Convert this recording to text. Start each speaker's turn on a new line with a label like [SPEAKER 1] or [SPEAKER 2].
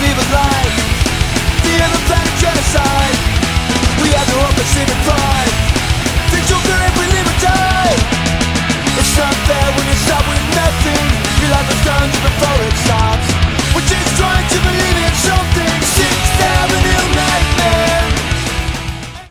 [SPEAKER 1] people's lives. The end of planet genocide. We have no hope of